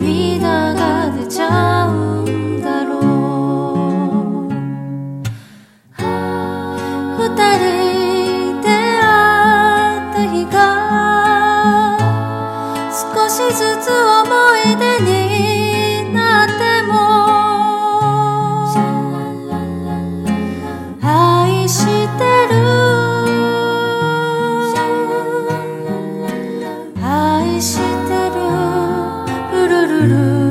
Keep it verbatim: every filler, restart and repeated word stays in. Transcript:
涙が出ちゃうんだろう。二人出会った日が少しずつ思い出になっても、愛してる愛してるルルルル